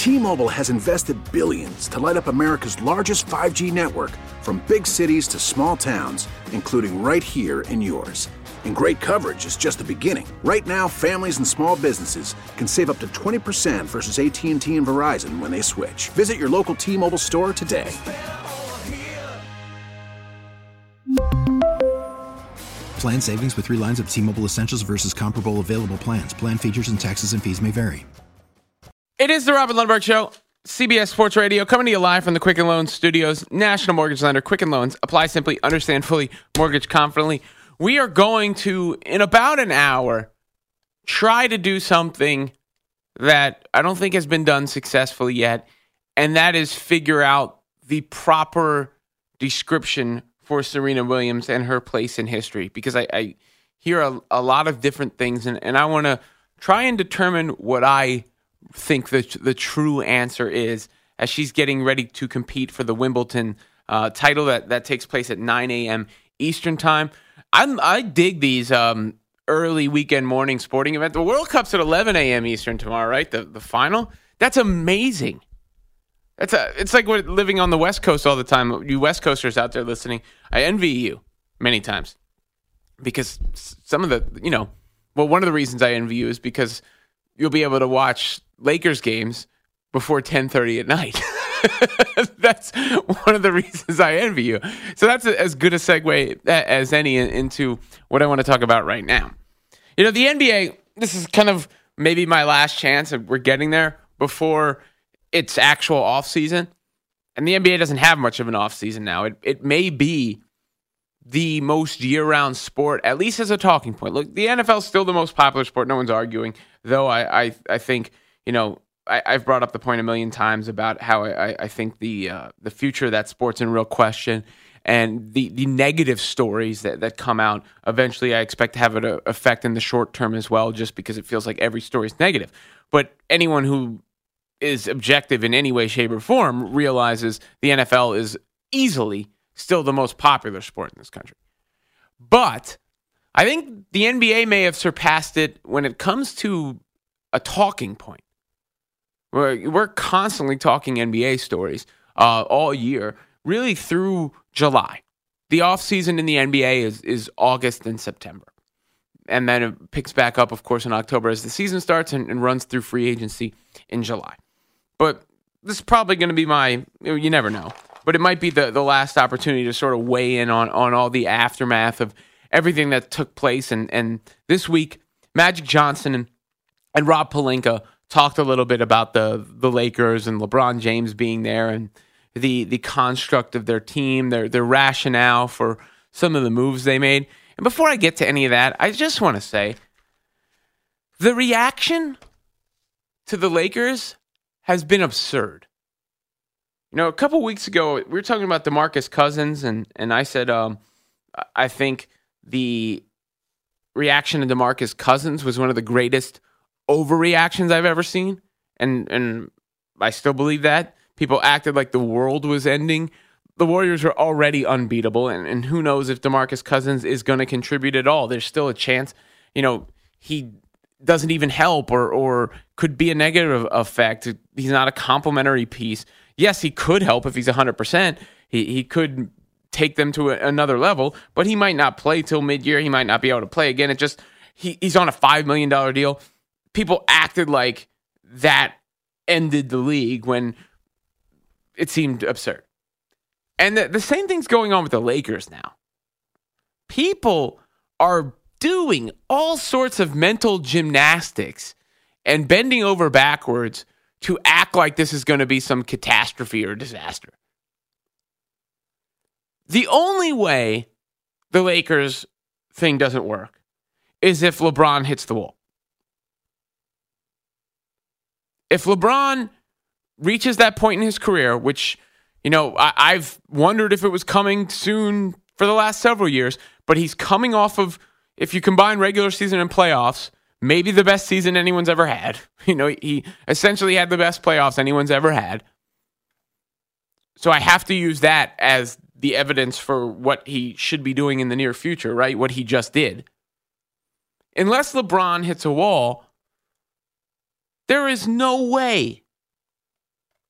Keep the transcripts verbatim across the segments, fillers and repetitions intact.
T-Mobile has invested billions to light up America's largest five G network, from big cities to small towns, including right here in yours. And great coverage is just the beginning. Right now, families and small businesses can save up to twenty percent versus A T and T and Verizon when they switch. Visit your local T-Mobile store today. Plan savings with three lines of T-Mobile Essentials versus comparable available plans. Plan features and taxes and fees may vary. It is the Robert Lundberg Show, C B S Sports Radio, coming to you live from the Quicken Loans Studios. National Mortgage Lender, Quicken Loans. Apply simply, understand fully, mortgage confidently. We are going to, in about an hour, try to do something that I don't think has been done successfully yet, and that is figure out the proper description for Serena Williams and her place in history, because I, I hear a, a lot of different things, and, and I want to try and determine what I think the the true answer is as she's getting ready to compete for the Wimbledon uh, title that, that takes place at nine a.m. Eastern time. I'm, I dig these um, early weekend morning sporting events. The World Cup's at eleven a.m. Eastern tomorrow, right? The the final? That's amazing. That's a, it's like we're living on the West Coast all the time. You West Coasters out there listening, I envy you many times, because some of the, you know, well, one of the reasons I envy you is because you'll be able to watch Lakers games before ten thirty at night. That's one of the reasons I envy you. So that's a, as good a segue as any into what I want to talk about right now. You know, the N B A, this is kind of maybe my last chance, and we're getting there before its actual offseason. And the N B A doesn't have much of an offseason now. It it may be the most year-round sport, at least as a talking point. Look, the N F L is still the most popular sport. No one's arguing, though I I, I think, you know, I, I've brought up the point a million times about how I, I think the uh, the future of that sport's in real question, and the, the negative stories that, that come out, eventually I expect to have an effect in the short term as well, just because it feels like every story is negative. But anyone who is objective in any way, shape, or form realizes the N F L is easily still the most popular sport in this country. But I think the N B A may have surpassed it when it comes to a talking point. We're, we're constantly talking N B A stories uh, all year, really through July. The offseason in the N B A is, is August and September. And then it picks back up, of course, in October as the season starts and, and runs through free agency in July. But this is probably going to be my, you never know, but it might be the, the last opportunity to sort of weigh in on, on all the aftermath of everything that took place. And, and this week, Magic Johnson and, and Rob Pelinka talked a little bit about the the Lakers and LeBron James being there and the the construct of their team, their their rationale for some of the moves they made. And before I get to any of that, I just want to say the reaction to the Lakers has been absurd. You know, a couple weeks ago, we were talking about DeMarcus Cousins, and, and I said um, I think the reaction to DeMarcus Cousins was one of the greatest overreactions I've ever seen, and and I still believe that. People acted like the world was ending. The Warriors were already unbeatable, and, and who knows if DeMarcus Cousins is going to contribute at all. There's still a chance, you know, he doesn't even help or or could be a negative effect. He's not a complementary piece. Yes, he could help if he's one hundred percent. He, he could take them to a, another level, but he might not play till mid-year. He might not be able to play again. It just he, he's on a five million dollars deal. People acted like that ended the league when it seemed absurd. And the, the same thing's going on with the Lakers now. People are doing all sorts of mental gymnastics and bending over backwards to act like this is going to be some catastrophe or disaster. The only way the Lakers thing doesn't work is if LeBron hits the wall. If LeBron reaches that point in his career, which, you know, I, I've wondered if it was coming soon for the last several years, but he's coming off of, if you combine regular season and playoffs, maybe the best season anyone's ever had. You know, he essentially had the best playoffs anyone's ever had. So I have to use that as the evidence for what he should be doing in the near future, right? What he just did. Unless LeBron hits a wall, there is no way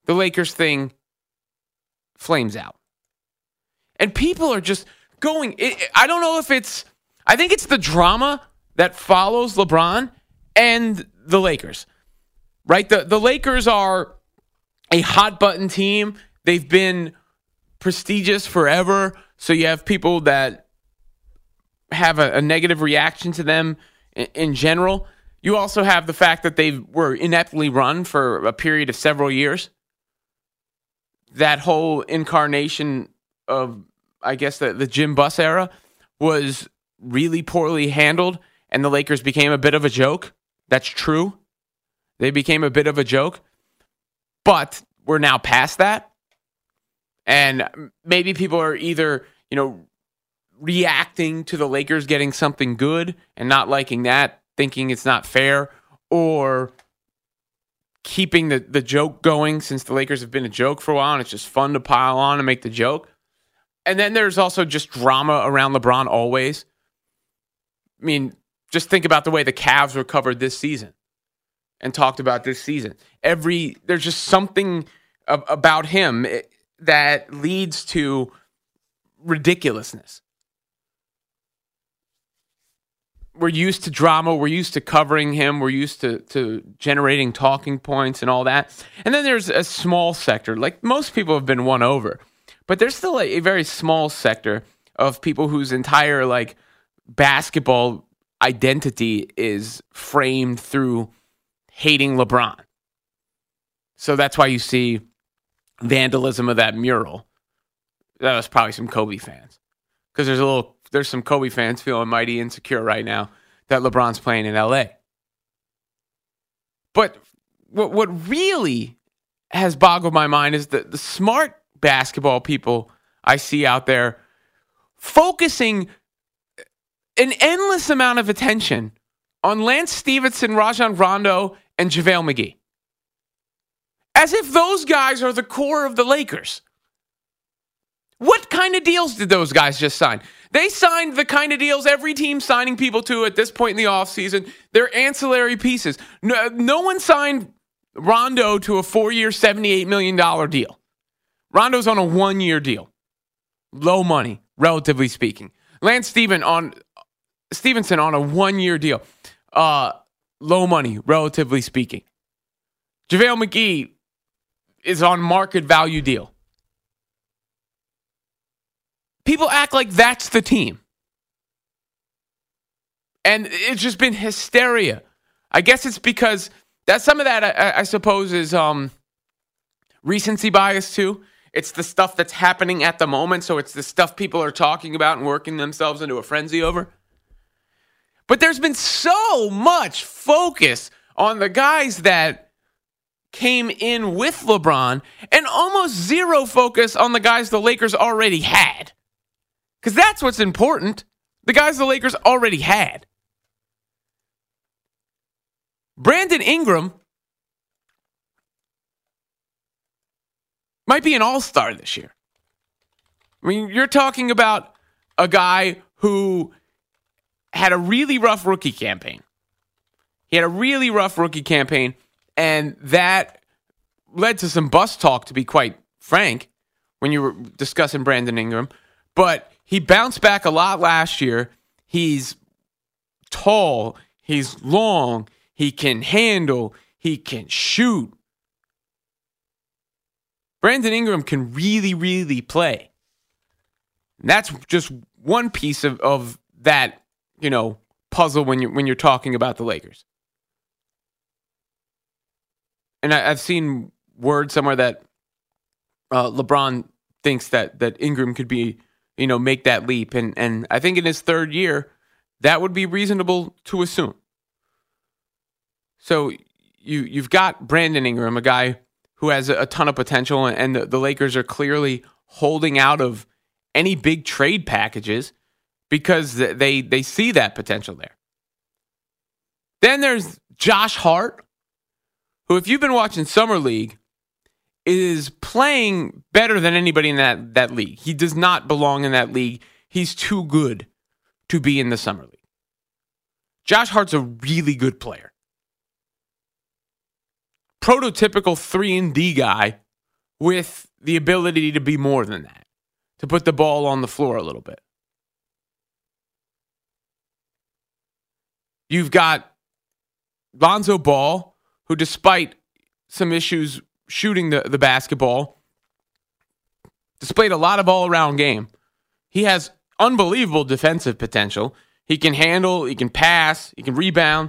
the Lakers thing flames out. And people are just going, it, I don't know if it's, I think it's the drama that follows LeBron and the Lakers, right? The, the Lakers are a hot button team. They've been prestigious forever. So you have people that have a, a negative reaction to them in, in general. You also have the fact that they were ineptly run for a period of several years. That whole incarnation of, I guess, the, the Jim Buss era was really poorly handled, and the Lakers became a bit of a joke. That's true. They became a bit of a joke. But we're now past that. And maybe people are either, you know, reacting to the Lakers getting something good and not liking that, thinking it's not fair, or keeping the, the joke going since the Lakers have been a joke for a while and it's just fun to pile on and make the joke. And then there's also just drama around LeBron always. I mean, just think about the way the Cavs were covered this season and talked about this season. Every there's just something ab- about him that leads to ridiculousness. We're used to drama. We're used to covering him. We're used to, to generating talking points and all that. And then there's a small sector. Like, most people have been won over. But there's still a, a very small sector of people whose entire, like, basketball identity is framed through hating LeBron. So that's why you see vandalism of that mural. That was probably some Kobe fans. Because there's a little... There's some Kobe fans feeling mighty insecure right now that LeBron's playing in L A. But what what really has boggled my mind is that the smart basketball people I see out there focusing an endless amount of attention on Lance Stevenson, Rajon Rondo, and JaVale McGee. As if those guys are the core of the Lakers. What kind of deals did those guys just sign? They signed the kind of deals every team's signing people to at this point in the offseason. They're ancillary pieces. No, no one signed Rondo to a four-year, seventy-eight million dollars deal. Rondo's on a one-year deal. Low money, relatively speaking. Lance Steven on, Stevenson on a one-year deal. Uh, low money, relatively speaking. JaVale McGee is on market value deal. People act like that's the team. And it's just been hysteria. I guess it's because that some of that, I, I suppose, is um, recency bias too. It's the stuff that's happening at the moment, so it's the stuff people are talking about and working themselves into a frenzy over. But there's been so much focus on the guys that came in with LeBron and almost zero focus on the guys the Lakers already had. Because that's what's important. The guys the Lakers already had. Brandon Ingram might be an all-star this year. I mean, you're talking about a guy who had a really rough rookie campaign. He had a really rough rookie campaign, and that led to some bust talk, to be quite frank, when you were discussing Brandon Ingram. But he bounced back a lot last year. He's tall. He's long. He can handle. He can shoot. Brandon Ingram can really, really play. And that's just one piece of, of that, you know, puzzle when you're, when you're talking about the Lakers. And I, I've seen word somewhere that uh, LeBron thinks that that Ingram could be, you know, make that leap. And and I think in his third year, that would be reasonable to assume. So you, you've got Brandon Ingram, a guy who has a, a ton of potential, and the, the Lakers are clearly holding out of any big trade packages because they, they see that potential there. Then there's Josh Hart, who, if you've been watching Summer League, is playing better than anybody in that, that league. He does not belong in that league. He's too good to be in the Summer League. Josh Hart's a really good player. Prototypical three and D guy with the ability to be more than that, to put the ball on the floor a little bit. You've got Lonzo Ball, who despite some issues shooting the, the basketball, displayed a lot of all-around game. He has unbelievable defensive potential. He can handle, he can pass, he can rebound.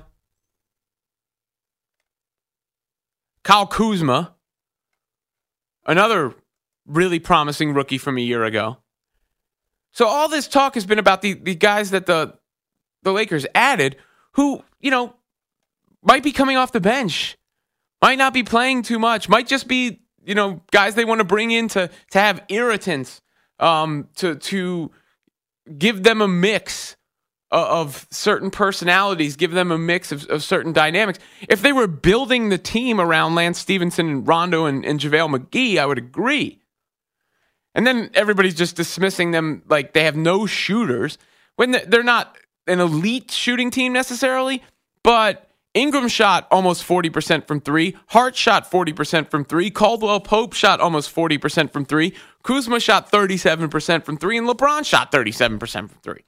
Kyle Kuzma, another really promising rookie from a year ago. So all this talk has been about the, the guys that the, the Lakers added who, you know, might be coming off the bench, might not be playing too much, might just be, you know, guys they want to bring in to, to have irritants, um, to, to give them a mix of certain personalities, give them a mix of, of certain dynamics. If they were building the team around Lance Stevenson and Rondo and, and JaVale McGee, I would agree. And then everybody's just dismissing them like they have no shooters when they're not an elite shooting team necessarily, but Ingram shot almost forty percent from three. Hart shot forty percent from three. Caldwell Pope shot almost forty percent from three. Kuzma shot thirty-seven percent from three. And LeBron shot thirty-seven percent from three.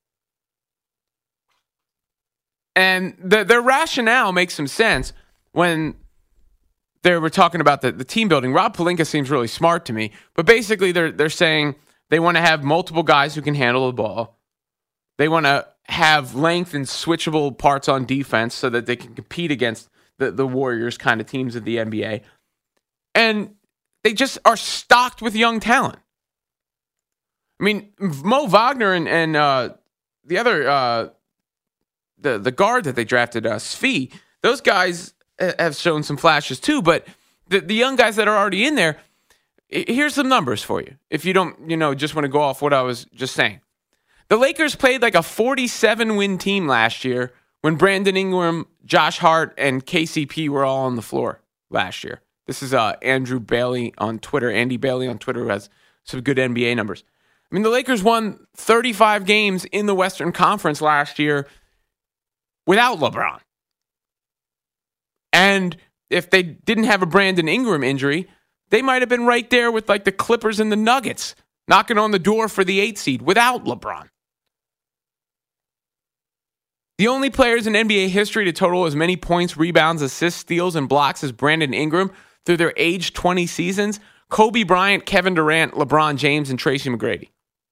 And the, their rationale makes some sense when they were talking about the, the team building. Rob Pelinka seems really smart to me. But basically, they're, they're saying they want to have multiple guys who can handle the ball. They want to have length and switchable parts on defense so that they can compete against the, the Warriors kind of teams of the N B A. And they just are stocked with young talent. I mean, Mo Wagner and, and uh, the other, uh, the, the guard that they drafted, uh, Svi, those guys have shown some flashes too. But the, the young guys that are already in there, here's some numbers for you. If you don't, you know, just want to go off what I was just saying. The Lakers played like a forty-seven win team last year when Brandon Ingram, Josh Hart, and K C P were all on the floor last year. This is uh, Andrew Bailey on Twitter, Andy Bailey on Twitter, who has some good N B A numbers. I mean, the Lakers won thirty-five games in the Western Conference last year without LeBron. And if they didn't have a Brandon Ingram injury, they might have been right there with like the Clippers and the Nuggets, knocking on the door for the eight seed without LeBron. The only players in N B A history to total as many points, rebounds, assists, steals, and blocks as Brandon Ingram through their age twenty seasons, Kobe Bryant, Kevin Durant, LeBron James, and Tracy McGrady.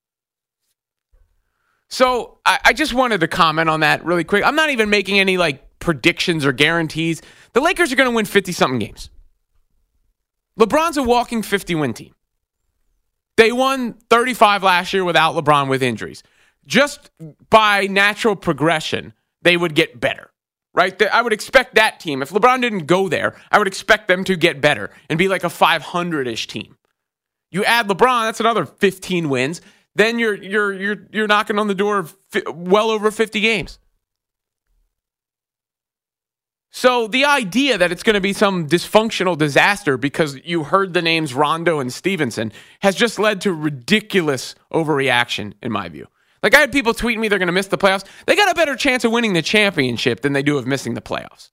So I, I just wanted to comment on that really quick. I'm not even making any like predictions or guarantees. The Lakers are going to win fifty-something games. LeBron's a walking fifty-win team. They won thirty-five last year without LeBron with injuries. Just by natural progression, they would get better, right? I would expect that team, if LeBron didn't go there, I would expect them to get better and be like a five hundred-ish team. You add LeBron, that's another fifteen wins. Then you're you're you're you're knocking on the door of well over fifty games. So the idea that it's going to be some dysfunctional disaster because you heard the names Rondo and Stevenson has just led to ridiculous overreaction, in my view. Like, I had people tweeting me they're going to miss the playoffs. They got a better chance of winning the championship than they do of missing the playoffs.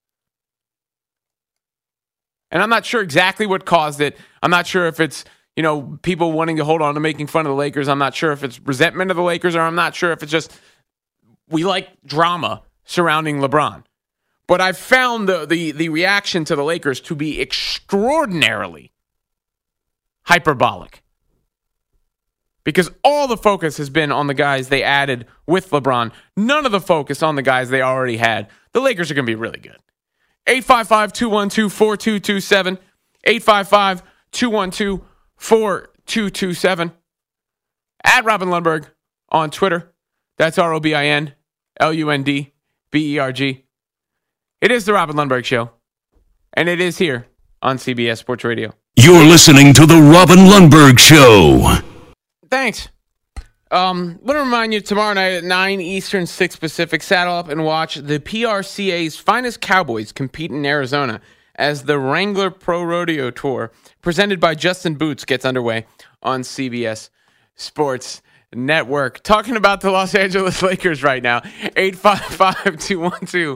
And I'm not sure exactly what caused it. I'm not sure if it's, you know, people wanting to hold on to making fun of the Lakers. I'm not sure if it's resentment of the Lakers, or I'm not sure if it's just we like drama surrounding LeBron. But I've found the, the, the reaction to the Lakers to be extraordinarily hyperbolic. Because all the focus has been on the guys they added with LeBron. None of the focus on the guys they already had. The Lakers are going to be really good. eight five five, two one two, four two two seven. eight five five, two one two, four two two seven. At Robin Lundberg on Twitter. That's R O B I N L U N D B E R G. It is the Robin Lundberg Show. And it is here on C B S Sports Radio. You're listening to the Robin Lundberg Show. Thanks. Um, I want to remind you, tomorrow night at nine Eastern, six Pacific, saddle up and watch the P R C A's finest cowboys compete in Arizona as the Wrangler Pro Rodeo Tour, presented by Justin Boots, gets underway on C B S Sports Network. Talking about the Los Angeles Lakers right now. eight five five, two one two,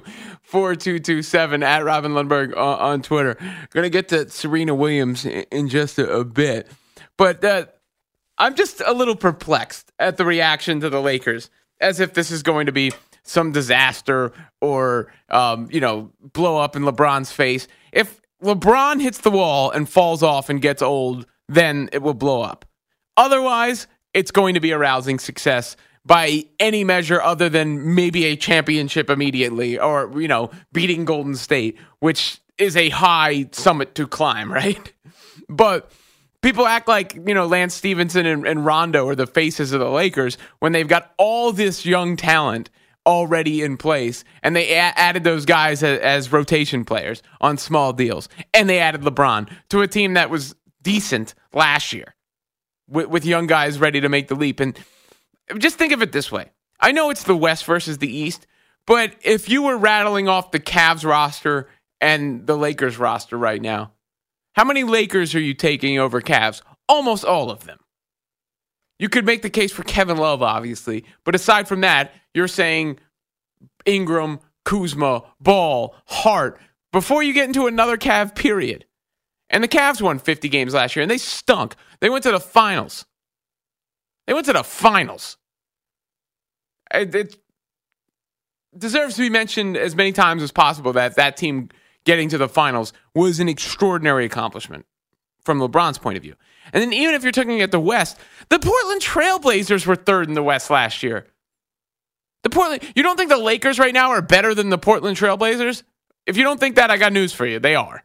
four two two seven, at Robin Lundberg on, on Twitter. Going to get to Serena Williams in, in just a, a bit. But uh, I'm just a little perplexed at the reaction to the Lakers, as if this is going to be some disaster or, um, you know, blow up in LeBron's face. If LeBron hits the wall and falls off and gets old, then it will blow up. Otherwise, it's going to be a rousing success by any measure other than maybe a championship immediately or, you know, beating Golden State, which is a high summit to climb, right? But people act like, you know, Lance Stevenson and, and Rondo are the faces of the Lakers when they've got all this young talent already in place, and they a- added those guys as, as rotation players on small deals, and they added LeBron to a team that was decent last year with, with young guys ready to make the leap. And just think of it this way. I know it's the West versus the East, but if you were rattling off the Cavs roster and the Lakers roster right now, how many Lakers are you taking over Cavs? Almost all of them. You could make the case for Kevin Love, obviously, but aside from that, you're saying Ingram, Kuzma, Ball, Hart, before you get into another Cav period. And the Cavs won fifty games last year, and they stunk. They went to the finals. They went to the finals. It, it deserves to be mentioned as many times as possible that that team getting to the finals was an extraordinary accomplishment from LeBron's point of view. And then even if you're looking at the West, the Portland Trail Blazers were third in the West last year. The Portland, you don't think the Lakers right now are better than the Portland Trail Blazers? If you don't think that, I got news for you. They are.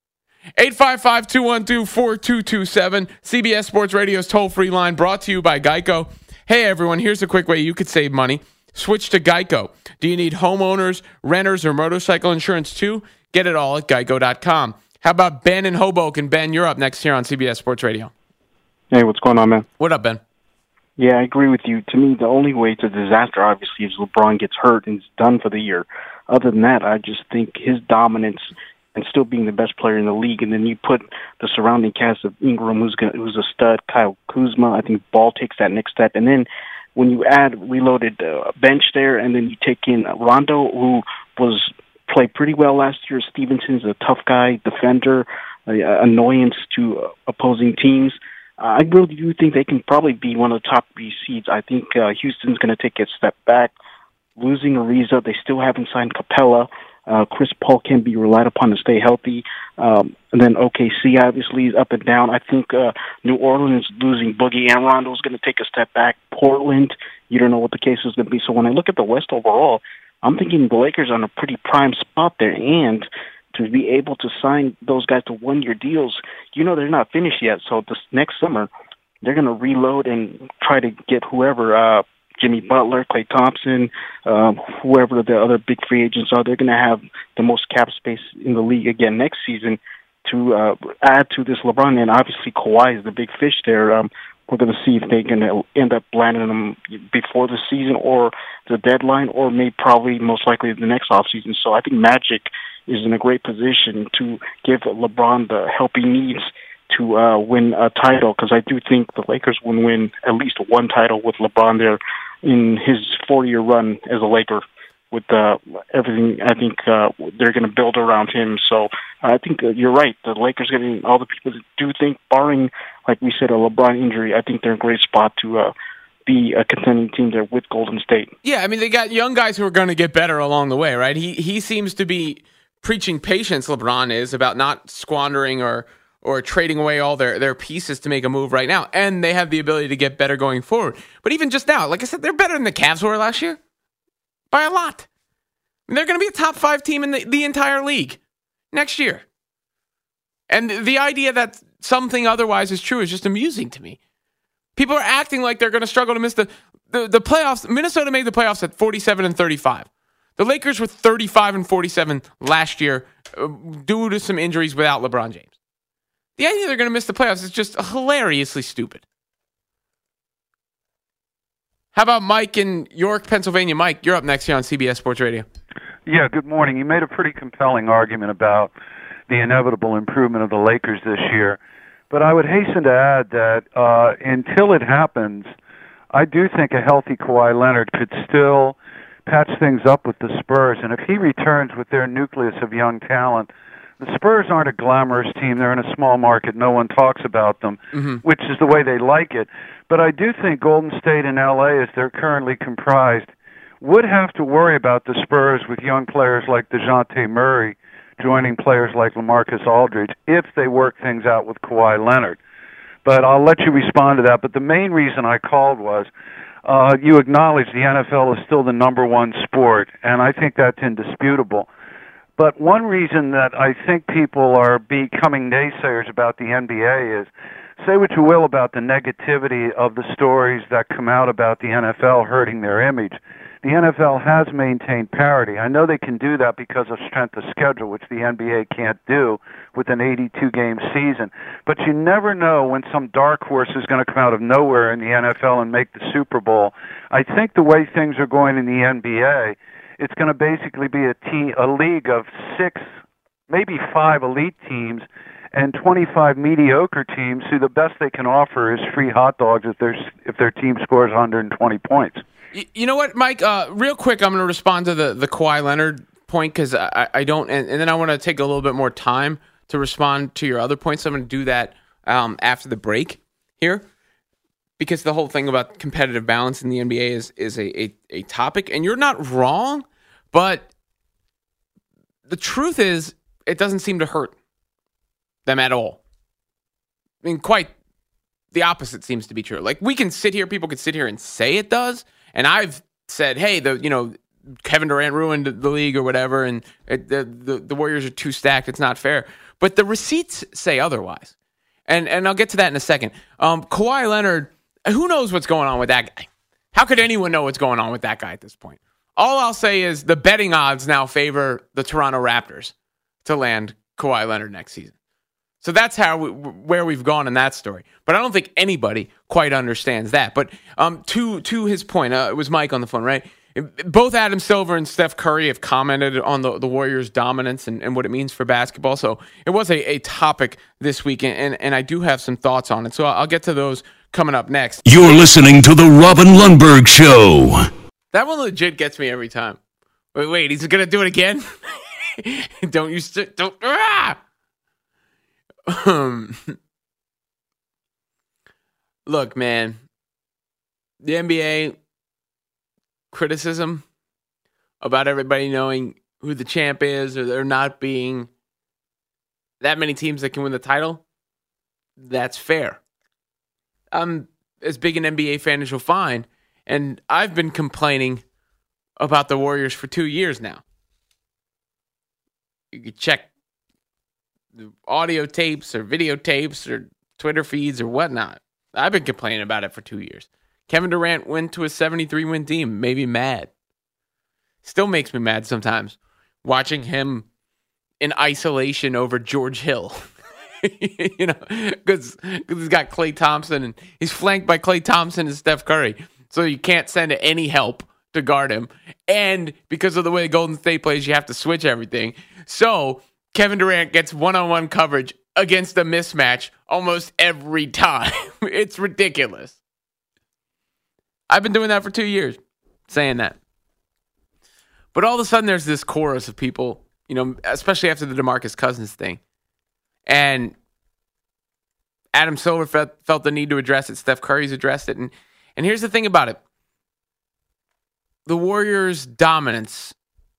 eight five five, two one two, four two two seven, C B S Sports Radio's toll-free line, brought to you by Geico. Hey, everyone, here's a quick way you could save money. Switch to Geico. Do you need homeowners, renters, or motorcycle insurance too? Get it all at geico dot com. How about Ben in Hoboken? Ben, you're up next here on C B S Sports Radio. Hey, what's going on, man? What up, Ben? Yeah, I agree with you. To me, the only way it's a disaster, obviously, is LeBron gets hurt and is done for the year. Other than that, I just think his dominance and still being the best player in the league, and then you put the surrounding cast of Ingram, who's gonna, who's a stud, Kyle Kuzma, I think Ball takes that next step, and then when you add reloaded uh, bench there, and then you take in Rondo, who was played pretty well last year. Stevenson's a tough guy, defender, uh, annoyance to uh, opposing teams. Uh, I really do think they can probably be one of the top three seeds. I think uh, Houston's going to take a step back. Losing Ariza, they still haven't signed Capella. Uh, Chris Paul can be relied upon to stay healthy. Um, and then O K C obviously is up and down. I think uh, New Orleans losing Boogie and Rondo is going to take a step back. Portland, you don't know what the case is going to be. So when I look at the West overall, I'm thinking the Lakers are in a pretty prime spot there. And to be able to sign those guys to one-year deals, you know they're not finished yet. So this next summer, they're going to reload and try to get whoever, uh, Jimmy Butler, Klay Thompson, um, whoever the other big free agents are. They're going to have the most cap space in the league again next season to uh, add to this LeBron. And obviously Kawhi is the big fish there. Um, we're going to see if they're going to end up landing them before the season or the deadline, or maybe probably most likely the next offseason. So I think Magic is in a great position to give LeBron the help he needs to uh, win a title, because I do think the Lakers will win at least one title with LeBron there in his four-year run as a Laker. With uh, everything, I think uh, they're going to build around him. So I think uh, you're right. The Lakers getting all the people that do think, barring, like we said, a LeBron injury, I think they're in a great spot to uh, be a contending team there with Golden State. Yeah, I mean, they got young guys who are going to get better along the way, right? He he seems to be preaching patience, LeBron is, about not squandering or or trading away all their, their pieces to make a move right now. And they have the ability to get better going forward. But even just now, like I said, they're better than the Cavs were last year. By a lot. I mean, they're going to be a top five team in the, the entire league next year. And the idea that something otherwise is true is just amusing to me. People are acting like they're going to struggle to miss the, the, the playoffs. Minnesota made the playoffs at forty-seven and thirty-five. The Lakers were thirty-five and forty-seven last year uh, due to some injuries without LeBron James. The idea they're going to miss the playoffs is just hilariously stupid. How about Mike in York, Pennsylvania? Mike, you're up next here on C B S Sports Radio. Yeah, good morning. You made a pretty compelling argument about the inevitable improvement of the Lakers this year. But I would hasten to add that uh, until it happens, I do think a healthy Kawhi Leonard could still patch things up with the Spurs, and if he returns with their nucleus of young talent, the Spurs aren't a glamorous team. They're in a small market. No one talks about them, mm-hmm. which is the way they like it. But I do think Golden State and L A, as they're currently comprised, would have to worry about the Spurs with young players like DeJounte Murray joining players like LaMarcus Aldridge if they work things out with Kawhi Leonard. But I'll let you respond to that. But the main reason I called was uh, you acknowledge the N F L is still the number one sport, and I think that's indisputable. But one reason that I think people are becoming naysayers about the N B A is, say what you will about the negativity of the stories that come out about the N F L hurting their image. The N F L has maintained parity. I know they can do that because of strength of schedule, which the N B A can't do with an eighty-two game season. But you never know when some dark horse is going to come out of nowhere in the N F L and make the Super Bowl. I think the way things are going in the N B A, it's going to basically be a team, a league of six, maybe five elite teams and twenty-five mediocre teams who the best they can offer is free hot dogs if their if their team scores one hundred twenty points. You know what, Mike? Uh, real quick, I'm going to respond to the, the Kawhi Leonard point because I, I don't, and, and then I want to take a little bit more time to respond to your other points. So I'm going to do that um, after the break here because the whole thing about competitive balance in the N B A is is a, a, a topic, and you're not wrong, but the truth is it doesn't seem to hurt them at all. I mean, quite the opposite seems to be true. Like, we can sit here, people could sit here and say it does, and I've said, hey, the you know, Kevin Durant ruined the league or whatever, and it, the, the the Warriors are too stacked, it's not fair. But the receipts say otherwise. And and I'll get to that in a second. Um, Kawhi Leonard, who knows what's going on with that guy? How could anyone know what's going on with that guy at this point? All I'll say is the betting odds now favor the Toronto Raptors to land Kawhi Leonard next season. So that's how we, where we've gone in that story. But I don't think anybody quite understands that. But um, to to his point, uh, it was Mike on the phone, right? Both Adam Silver and Steph Curry have commented on the, the Warriors' dominance and, and what it means for basketball. So it was a, a topic this week, and, and I do have some thoughts on it. So I'll get to those coming up next. You're listening to The Robin Lundberg Show. That one legit gets me every time. Wait, wait, he's going to do it again? Don't you... St- don't... Ah! Um, look, man, the N B A criticism about everybody knowing who the champ is or there not being that many teams that can win the title, that's fair. I'm as big an N B A fan as you'll find, and I've been complaining about the Warriors for two years now. You could check audio tapes or videotapes or Twitter feeds or whatnot. I've been complaining about it for two years. Kevin Durant went to a seventy-three win team, made me mad. Still makes me mad sometimes watching him in isolation over George Hill. You know, because he's got Klay Thompson and he's flanked by Klay Thompson and Steph Curry. So you can't send any help to guard him. And because of the way Golden State plays, you have to switch everything. So Kevin Durant gets one-on-one coverage against a mismatch almost every time. It's ridiculous. I've been doing that for two years, saying that. But all of a sudden, there's this chorus of people, you know, especially after the DeMarcus Cousins thing. And Adam Silver felt, felt the need to address it. Steph Curry's addressed it. And, and here's the thing about it. The Warriors' dominance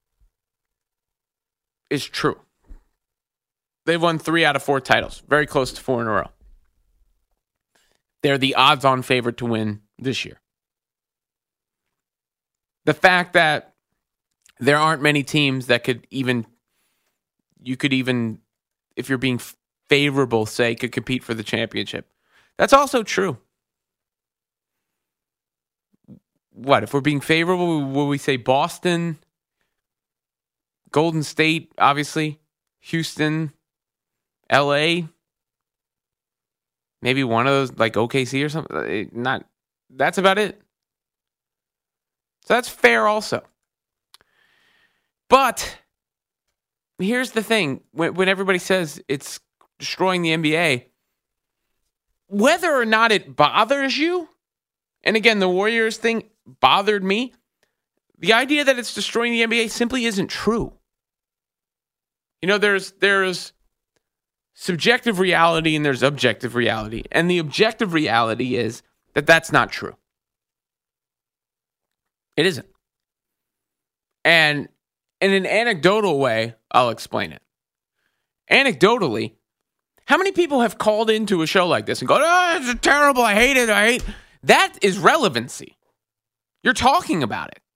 is true. They've won three out of four titles, very close to four in a row. They're the odds-on favorite to win this year. The fact that there aren't many teams that could even, you could even, if you're being favorable, say, could compete for the championship. That's also true. What, if we're being favorable, will we say Boston, Golden State, obviously, Houston, L A, maybe one of those, like O K C or something. Not, that's about it. So that's fair also. But here's the thing. When, when everybody says it's destroying the N B A, whether or not it bothers you, and again, the Warriors thing bothered me, the idea that it's destroying the N B A simply isn't true. You know, there's there's subjective reality and there's objective reality. And the objective reality is that that's not true. It isn't. And in an anecdotal way, I'll explain it. Anecdotally, how many people have called into a show like this and go, oh, it's terrible, I hate it, I hate it. That is relevancy. You're talking about it.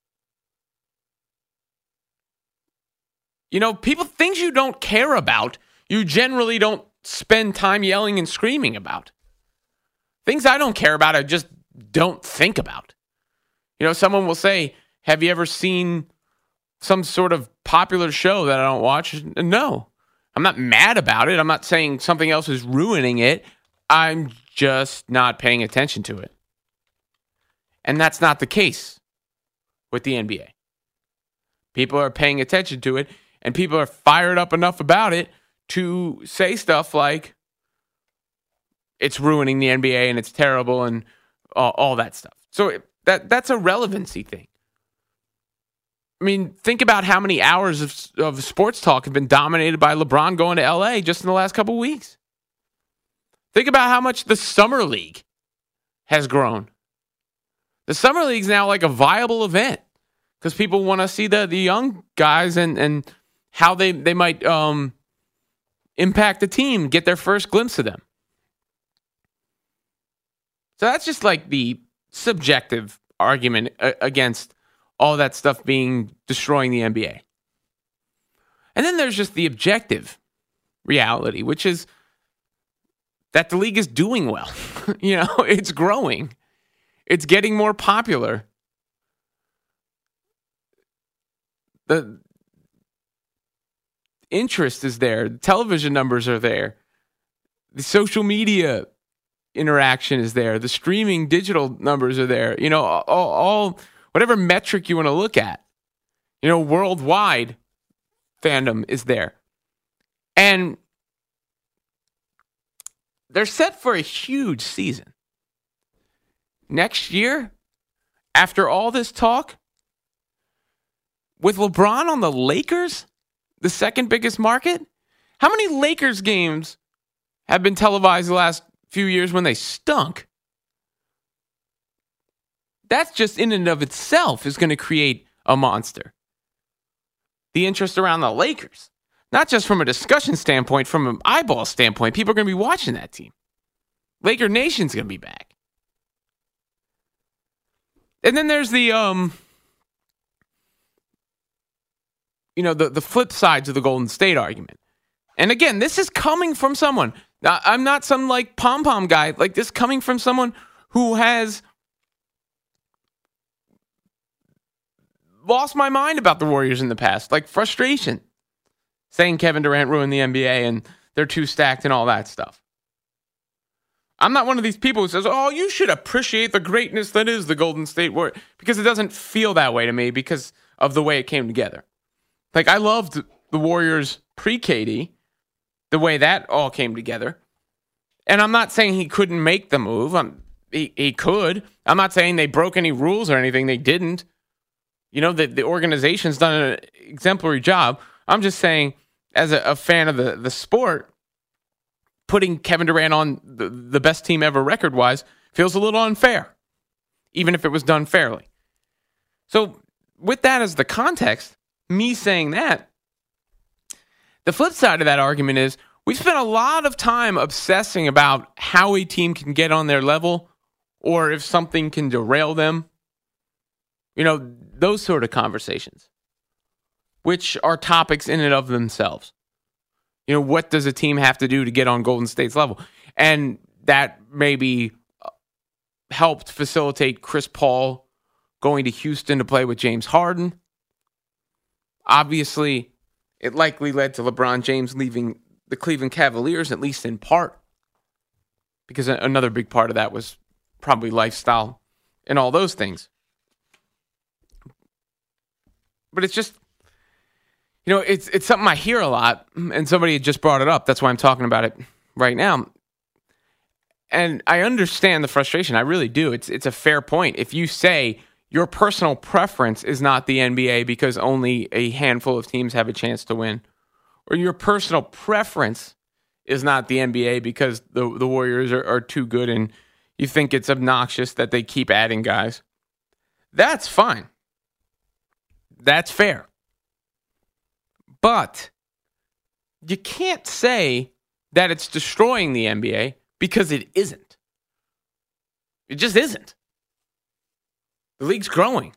You know, people, things you don't care about, you generally don't spend time yelling and screaming about. Things I don't care about, I just don't think about. You know, someone will say, have you ever seen some sort of popular show that I don't watch? No. I'm not mad about it. I'm not saying something else is ruining it. I'm just not paying attention to it. And that's not the case with the N B A. People are paying attention to it, and people are fired up enough about it to say stuff like it's ruining the N B A and it's terrible and all, all that stuff. So it, that that's a relevancy thing. I mean, think about how many hours of, of sports talk have been dominated by LeBron going to L A just in the last couple of weeks. Think about how much the Summer League has grown. The Summer League's now like a viable event because people want to see the, the young guys and, and how they, they might um, impact the team, get their first glimpse of them. So that's just like the subjective argument against all that stuff being destroying the N B A. And then there's just the objective reality, which is that the league is doing well. You know, it's growing. It's getting more popular. The interest is there. The television numbers are there. The social media interaction is there. The streaming digital numbers are there. You know, all, all whatever metric you want to look at, you know, worldwide fandom is there. And they're set for a huge season. Next year, after all this talk, with LeBron on the Lakers, the second biggest market, how many Lakers games have been televised the last few years when they stunk? That's just in and of itself is going to create a monster. The interest around the Lakers, not just from a discussion standpoint, from an eyeball standpoint, people are going to be watching that team. Laker Nation's going to be back. And then there's the, um, you know, the, the flip sides of the Golden State argument. And again, this is coming from someone. Now, I'm not some like pom-pom guy. Like this coming from someone who has lost my mind about the Warriors in the past. Like frustration. Saying Kevin Durant ruined the N B A and they're too stacked and all that stuff. I'm not one of these people who says, oh, you should appreciate the greatness that is the Golden State Warriors. Because it doesn't feel that way to me because of the way it came together. Like, I loved the Warriors pre-K D, the way that all came together. And I'm not saying he couldn't make the move. I'm, he, he could. I'm not saying they broke any rules or anything. They didn't. You know, the, the organization's done an exemplary job. I'm just saying, as a, a fan of the, the sport, putting Kevin Durant on the, the best team ever record-wise feels a little unfair, even if it was done fairly. So with that as the context, me saying that, the flip side of that argument is we've spent a lot of time obsessing about how a team can get on their level or if something can derail them. You know, those sort of conversations, which are topics in and of themselves. You know, what does a team have to do to get on Golden State's level? And that maybe helped facilitate Chris Paul going to Houston to play with James Harden. Obviously, it likely led to LeBron James leaving the Cleveland Cavaliers, at least in part, because another big part of that was probably lifestyle and all those things. But it's just, you know, it's it's something I hear a lot, and somebody had just brought it up. That's why I'm talking about it right now. And I understand the frustration. I really do. It's it's a fair point. If you say your personal preference is not the N B A because only a handful of teams have a chance to win, or your personal preference is not the N B A because the, the Warriors are, are too good and you think it's obnoxious that they keep adding guys, that's fine. That's fair. But you can't say that it's destroying the N B A because it isn't. It just isn't. The league's growing.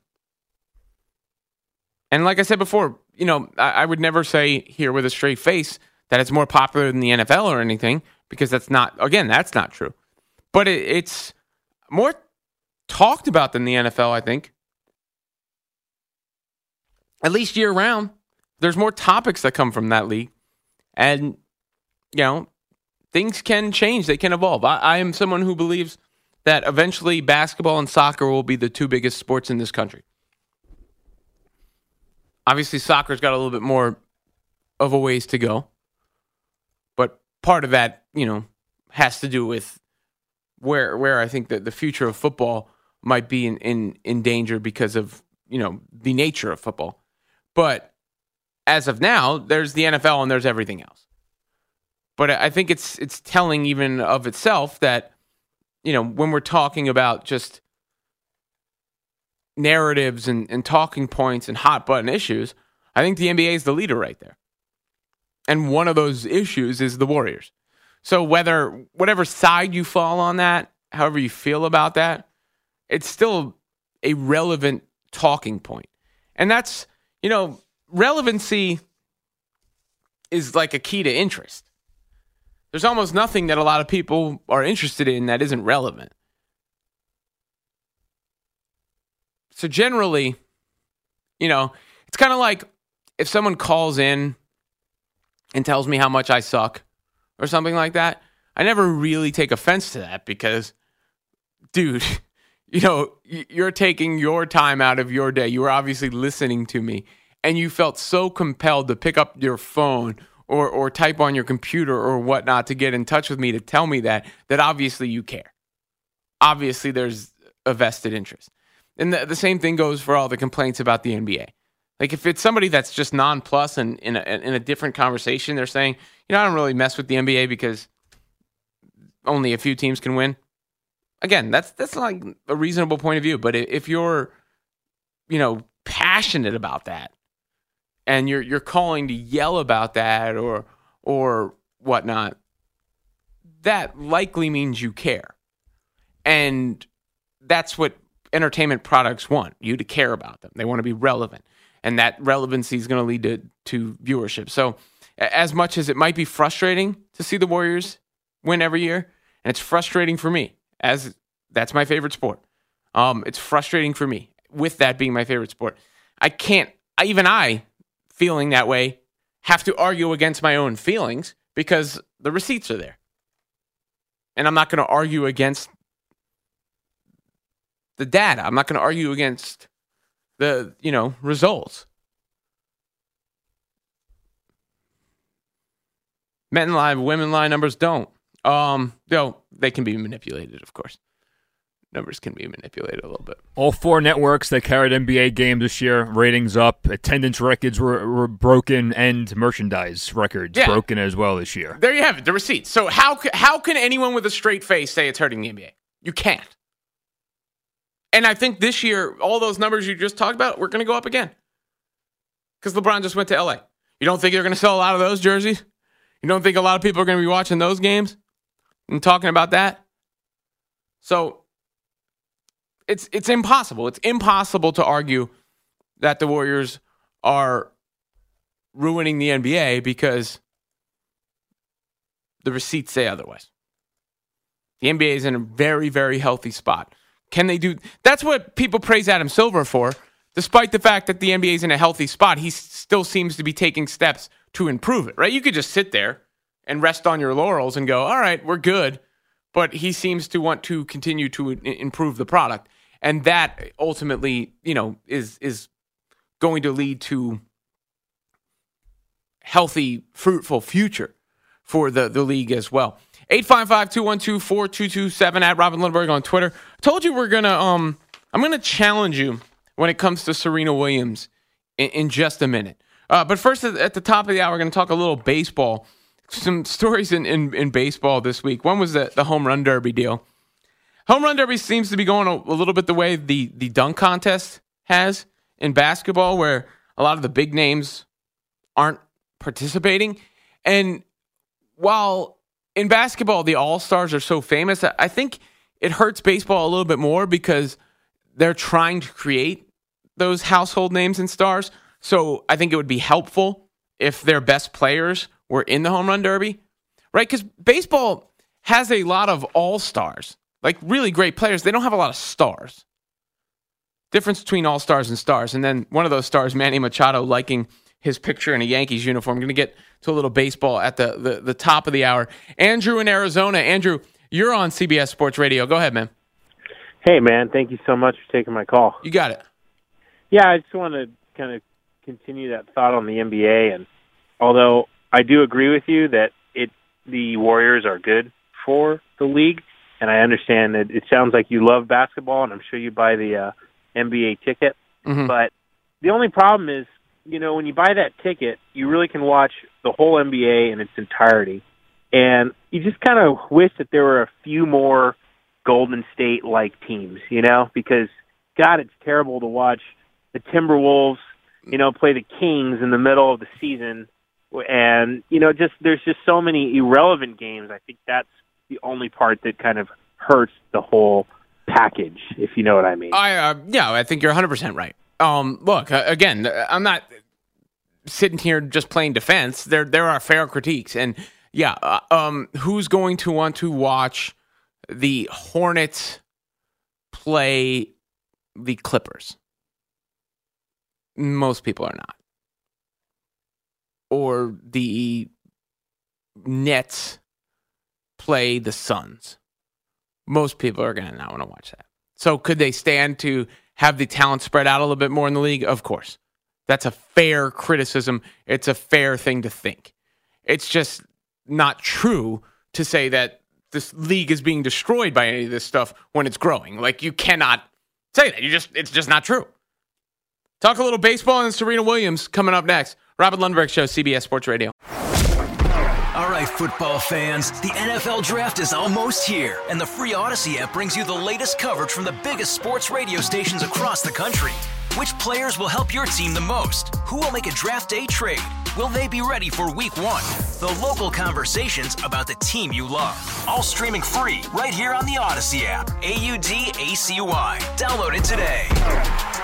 And like I said before, you know, I, I would never say here with a straight face that it's more popular than the N F L or anything, because that's not, again, that's not true. But it, it's more talked about than the N F L, I think. At least year round. There's more topics that come from that league. And, you know, things can change. They can evolve. I, I am someone who believes that eventually basketball and soccer will be the two biggest sports in this country. Obviously, soccer's got a little bit more of a ways to go. But part of that, you know, has to do with where where I think that the future of football might be in, in, in danger because of, you know, the nature of football. But as of now, there's the N F L and there's everything else. But I think it's it's telling even of itself that, you know, when we're talking about just narratives and, and talking points and hot button issues, I think the N B A is the leader right there. And one of those issues is the Warriors. So whether, whatever side you fall on that, however you feel about that, it's still a relevant talking point. And that's, you know, relevancy is like a key to interest. There's almost nothing that a lot of people are interested in that isn't relevant. So generally, you know, it's kind of like if someone calls in and tells me how much I suck or something like that, I never really take offense to that because, dude, you know, you're taking your time out of your day. You were obviously listening to me and you felt so compelled to pick up your phone or or type on your computer or whatnot to get in touch with me to tell me that, that obviously you care. Obviously there's a vested interest. And the, the same thing goes for all the complaints about the N B A. Like if it's somebody that's just nonplussed and in a, in a different conversation, they're saying, you know, I don't really mess with the N B A because only a few teams can win. Again, that's that's like a reasonable point of view. But if you're, you know, passionate about that, and you're you're calling to yell about that or or whatnot, that likely means you care. And that's what entertainment products want, you to care about them. They want to be relevant. And that relevancy is going to lead to, to viewership. So as much as it might be frustrating to see the Warriors win every year, and it's frustrating for me, as that's my favorite sport. Um, it's frustrating for me, with that being my favorite sport. I can't, I, even I, feeling that way, have to argue against my own feelings because the receipts are there. And I'm not going to argue against the data. I'm not going to argue against the, you know, results. Men lie, women lie, numbers don't. Um, though they can be manipulated, of course. Numbers can be manipulated a little bit. All four networks that carried N B A games this year, ratings up, attendance records were, were broken, and merchandise records yeah. broken as well this year. There you have it, the receipts. So how how can anyone with a straight face say it's hurting the N B A? You can't. And I think this year, all those numbers you just talked about, we're going to go up again. Because LeBron just went to L A. You don't think they're going to sell a lot of those jerseys? You don't think a lot of people are going to be watching those games and talking about that? So it's it's impossible. It's impossible to argue that the Warriors are ruining the N B A because the receipts say otherwise. The N B A is in a very, very healthy spot. Can they do... That's what people praise Adam Silver for. Despite the fact that the N B A is in a healthy spot, he still seems to be taking steps to improve it, right? You could just sit there and rest on your laurels and go, all right, we're good. But he seems to want to continue to improve the product. And that ultimately, you know, is is going to lead to healthy, fruitful future for the, the league as well. eight five five, two one two, four two two seven at Robin Lundberg on Twitter. I told you we're going to, um, I'm going to challenge you when it comes to Serena Williams in, in just a minute. Uh, but first, at the top of the hour, we're going to talk a little baseball. Some stories in, in, in baseball this week. One was the, the home run derby deal. Home run derby seems to be going a, a little bit the way the, the dunk contest has in basketball, where a lot of the big names aren't participating. And while in basketball the all-stars are so famous, I think it hurts baseball a little bit more because they're trying to create those household names and stars. So I think it would be helpful if their best players were in the home run derby, right? Because baseball has a lot of all-stars, like really great players. They don't have a lot of stars. Difference between all-stars and stars. And then one of those stars, Manny Machado, liking his picture in a Yankees uniform. I'm going to get to a little baseball at the, the, the top of the hour. Andrew in Arizona. Andrew, you're on C B S Sports Radio. Go ahead, man. Hey, man. Thank you so much for taking my call. You got it. Yeah, I just want to kind of continue that thought on the N B A. And although I do agree with you that it the Warriors are good for the league, and I understand that it sounds like you love basketball, and I'm sure you buy the uh, N B A ticket. Mm-hmm. But the only problem is, you know, when you buy that ticket, you really can watch the whole N B A in its entirety. And you just kind of wish that there were a few more Golden State-like teams, you know, because, God, it's terrible to watch the Timberwolves, you know, play the Kings in the middle of the season. And, you know, just there's just so many irrelevant games. I think that's the only part that kind of hurts the whole package, if you know what I mean. I uh, yeah, I think you're one hundred percent right. Um, look, uh, again, I'm not sitting here just playing defense. There there are fair critiques. And, yeah, uh, um, who's going to want to watch the Hornets play the Clippers? Most people are not. Or the Nets play the Suns. Most people are going to not want to watch that. So could they stand to have the talent spread out a little bit more in the league? Of course. That's a fair criticism. It's a fair thing to think. It's just not true to say that this league is being destroyed by any of this stuff when it's growing. Like, you cannot say that. You just it's just not true. Talk a little baseball and Serena Williams coming up next. Robin Lundberg Show, C B S Sports Radio. All right, football fans, the N F L Draft is almost here, and the free Odyssey app brings you the latest coverage from the biggest sports radio stations across the country. Which players will help your team the most? Who will make a draft day trade? Will they be ready for week one? The local conversations about the team you love. All streaming free right here on the Odyssey app. A U D A C Y. Download it today.